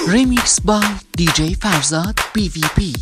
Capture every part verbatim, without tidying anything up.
Remix by دی جی فرزاد بی وی پی.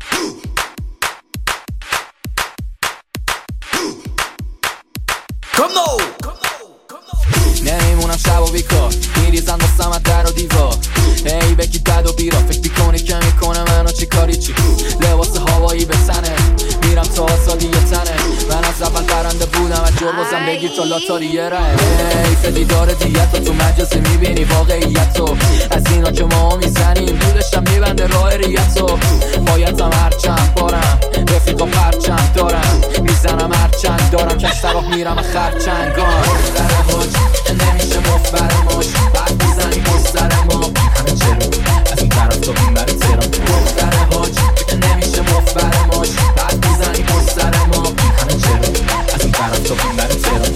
نمیمونم شب و بیکار، میریزن واسم از در و دیوار. ای بکی بد و بیرا، فکر میکنی که میکنه منو چی کاری چی. لباس هوایی به تنه، میرم تا آزادی تنه. من از اول برنده بودم، از جربازم بگیر تا لاتاری یه ره. ای فدیدار دیت تو مجازی میبینی واقعیت تو. از اینا که ما میزنیم دولشم میبنده راه ریتو. بایدم هرچند بارم رفیقا پرچند دارم، میزنم هرچند دارم کش سراخ میرم خرچنگان. در حاج نمیشه مفبر ماش، بعد میزنی مستر ما. همه چرا از این طرف تو این برای تهران. در حاج نمیشه مفبر ماش، بعد میزنی مستر ما. همه چرا از این طرف تو این برای تهران.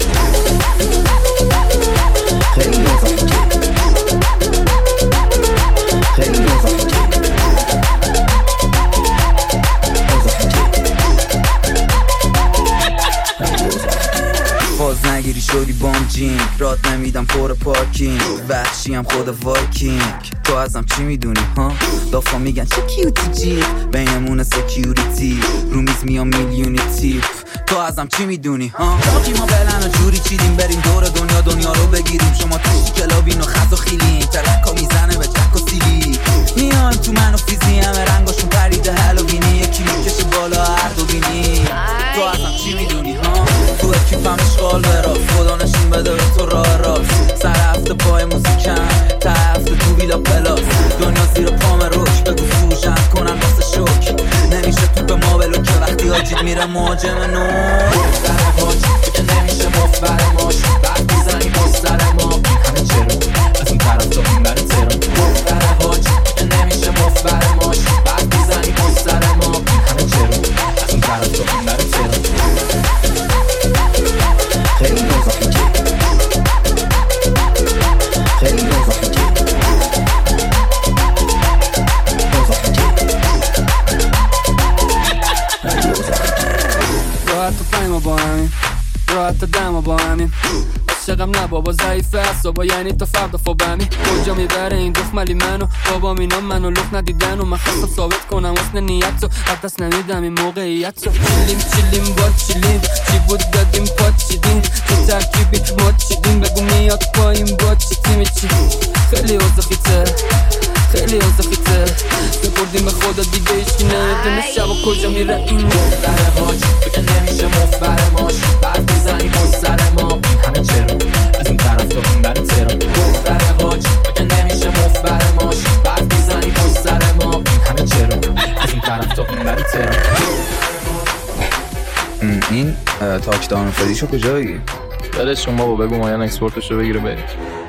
خیلی نزاکی خیلی نزاکی باز نگیری شدی بام جینگ، رات نمیدم پر پارکینگ. وحشی هم خود وایکینگ، تو ازم چی میدونی ها؟ دافا میگن چه کیوتی جیغ، بینمون سکیوریتی رو میز میام میلیونی تیپ. تو ازم چی میدونی ها؟ باقی ما بلن و جوری چیدیم بریم دور دنیا دنیا رو بگیریم. شما توشی کلابین و خز و خیلیم، ترکا میزنه به جک و سیلی. میان تو من و فیزی همه رنگاشون پریده هلوینی. یکی میکشه بالا هر دو بینی. تو ازم چی میدونی ها؟ تو اکیپم اشغال براز، خدا نشون بده به تو راه راست. سر هفته پای موزیکم، تا هفته تو بیلا پلاس. دنیا زیر پام روش بگو فروشم کنن واسه شک. نمیشه تو به ما بلو که وقتی آجید میره مهاجم نو. در حاج که نمیشه مفبر ماش، بعد میزنی مستر ما. همه چرا از این طرف تو این برای تهران. در حاج که نمیشه مفبر ماش، بعد میزنی مستر ما. همه چرا از این طرف تو این برای تهران. خیلی نزاکی خیلی نزاکی راحت تو پایما با همین، راحت تا دما با همین. عاشقم نه بابا ضعیفه اصابا، یعنی تا فردا فوبمی. کجا میبره این دخملی منو بابا مینا منو لخ ندیدن. و من خواستم ثابت کنم حسن نیت رو، از دست نمیدم این موقعیت رو. چیلیم چیلیم با چیلیم، چی بود دادیم پاچیدیم. چه ترکیبی ما چیدیم، بگو میاد پایین با چی تیمی چی. خیلی اوزخیته خیلی اوزخیته، بپردیم به خدا دیگه ایشکی نمیدونه شب و کجا میره این. در حاج که نمیشه مفبر ماش، بعد میزنی مستر ما. همه چرا از این طرف تو این برای تهران. در حاج که نمیشه مفبر ماش، بعد میزنی مستر ما. همه چرا از این طرف تو این برای تهران. این تاکدان فریشو کجا بگی؟ بدش شما بابا، بگو مایان اکسپورتش رو بگیره برید.